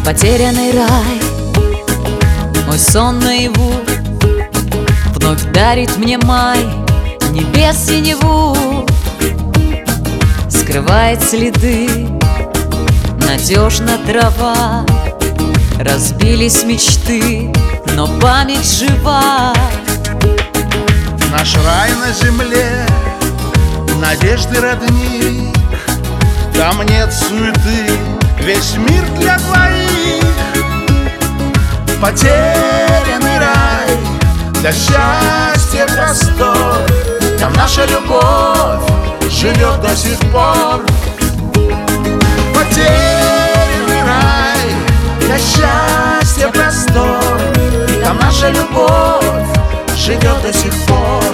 Потерянный рай, мой сон наяву, вновь дарит мне май небес синеву. Скрывает следы надежно трава, разбились мечты, но память жива. Наш рай на земле, надежды родник, там нет суеты, весь мир для двоих. Потерянный рай, для счастья простор, там наша любовь живет до сих пор. Потерянный рай, для счастья простор, там наша любовь живет до сих пор.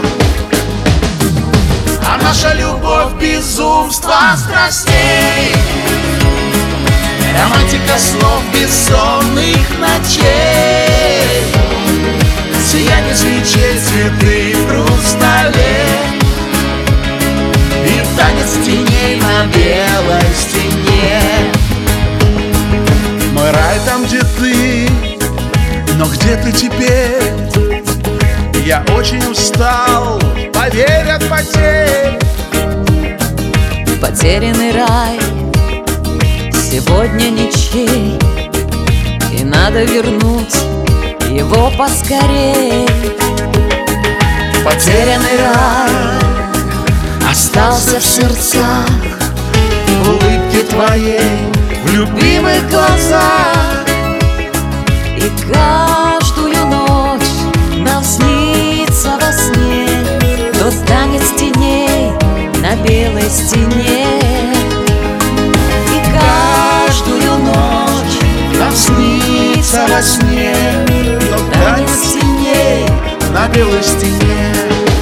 А наша любовь безумство страстей, романтика слов бессонных ночей, сияние свечей, цветы в хрустале и танец теней на белой стене. Мой рай там, где ты, но где ты теперь? Я очень устал, поверь, от потерь. Потерянный рай сегодня ничей, и надо вернуть его поскорей. Потерянный рай остался в сердцах, в улыбке твоей, в любимых глазах. и каждую ночь нам снится во сне тот танец теней на белой стене. И каждую ночь Нам снится во сне тот танец теней на белой стене.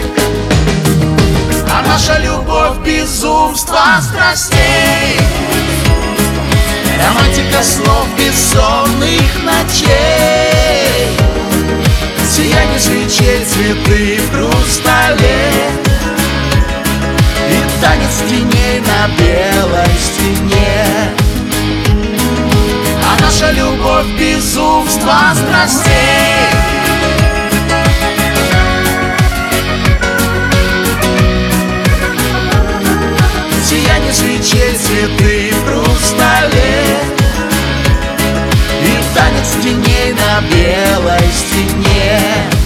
А наша любовь безумство страстей, романтика слов бессонных ночей, сияние свечей, цветы в хрустале и танец теней на белой стене. А наша любовь безумство страстей, сияние свечей, цветы в хрустале и танец теней на белой стене.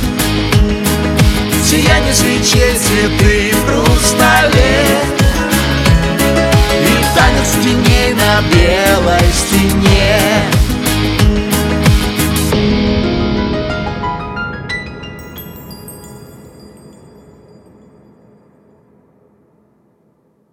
Сияние свечей, цветы в хрустале и танец теней на белой стене.